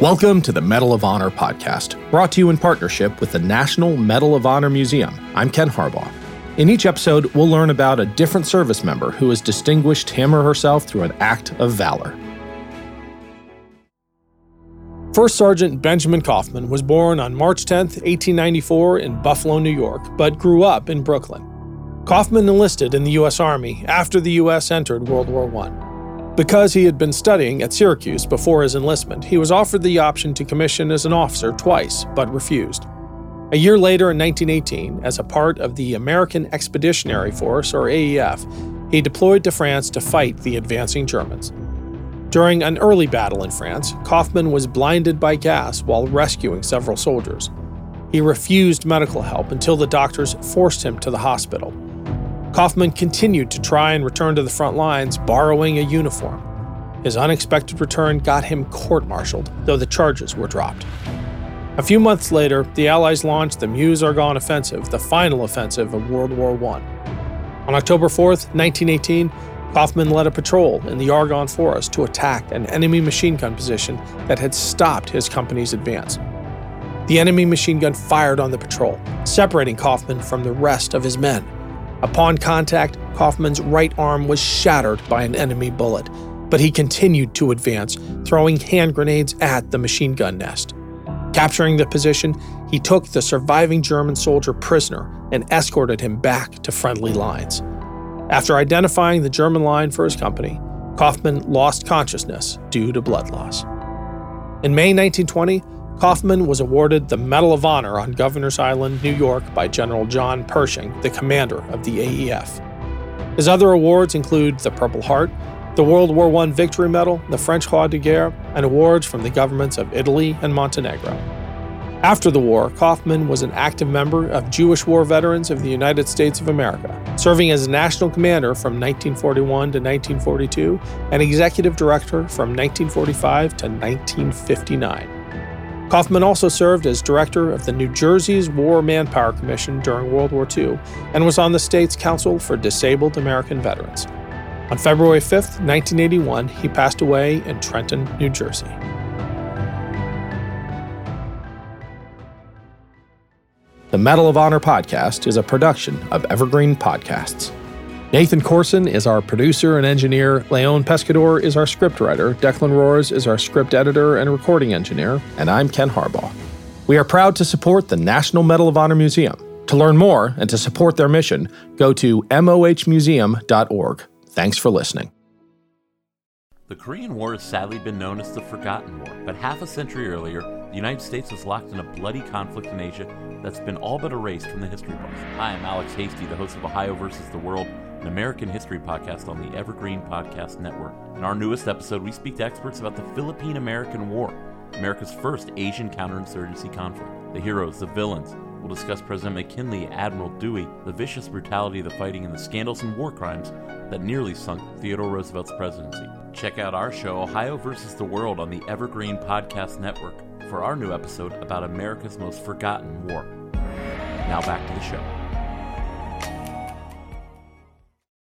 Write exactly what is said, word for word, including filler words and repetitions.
Welcome to the Medal of Honor podcast, brought to you in partnership with the National Medal of Honor Museum. I'm Ken Harbaugh. In each episode, we'll learn about a different service member who has distinguished him or herself through an act of valor. First Sergeant Benjamin Kaufman was born on March tenth, eighteen ninety-four in Buffalo, New York, but grew up in Brooklyn. Kaufman enlisted in the U S Army after the U S entered World War One. Because he had been studying at Syracuse before his enlistment, he was offered the option to commission as an officer twice, but refused. A year later, in nineteen eighteen, as a part of the American Expeditionary Force, or A E F, he deployed to France to fight the advancing Germans. During an early battle in France, Kaufman was blinded by gas while rescuing several soldiers. He refused medical help until the doctors forced him to the hospital. Kaufman continued to try and return to the front lines, borrowing a uniform. His unexpected return got him court-martialed, though the charges were dropped. A few months later, the Allies launched the Meuse-Argonne Offensive, the final offensive of World War One. On October fourth, nineteen eighteen, Kaufman led a patrol in the Argonne Forest to attack an enemy machine gun position that had stopped his company's advance. The enemy machine gun fired on the patrol, separating Kaufman from the rest of his men. Upon contact, Kaufman's right arm was shattered by an enemy bullet, but he continued to advance, throwing hand grenades at the machine gun nest. Capturing the position, he took the surviving German soldier prisoner and escorted him back to friendly lines. After identifying the German line for his company, Kaufman lost consciousness due to blood loss. In May nineteen twenty, Kaufman was awarded the Medal of Honor on Governor's Island, New York by General John Pershing, the commander of the A E F. His other awards include the Purple Heart, the World War One Victory Medal, the French Croix de Guerre, and awards from the governments of Italy and Montenegro. After the war, Kaufman was an active member of Jewish War Veterans of the United States of America, serving as a national commander from nineteen forty-one to nineteen forty-two and executive director from nineteen forty-five to nineteen fifty-nine. Kaufman also served as director of the New Jersey's War Manpower Commission during World War Two and was on the state's Council for Disabled American Veterans. On February fifth, nineteen eighty-one, he passed away in Trenton, New Jersey. The Medal of Honor podcast is a production of Evergreen Podcasts. Nathan Corson is our producer and engineer, Leon Pescador is our scriptwriter, Declan Roars is our script editor and recording engineer, and I'm Ken Harbaugh. We are proud to support the National Medal of Honor Museum. To learn more and to support their mission, go to m o h museum dot org. Thanks for listening. The Korean War has sadly been known as the Forgotten War, but half a century earlier, the United States was locked in a bloody conflict in Asia that's been all but erased from the history books. Hi, I'm Alex Hasty, the host of Ohio versus the World, an American history podcast on the Evergreen Podcast Network. In our newest episode, we speak to experts about the Philippine-American War, America's first Asian counterinsurgency conflict. The heroes, the villains. We'll discuss President McKinley, Admiral Dewey, the vicious brutality of the fighting, and the scandals and war crimes that nearly sunk Theodore Roosevelt's presidency. Check out our show, Ohio versus the World, on the Evergreen Podcast Network for our new episode about America's most forgotten war. Now back to the show.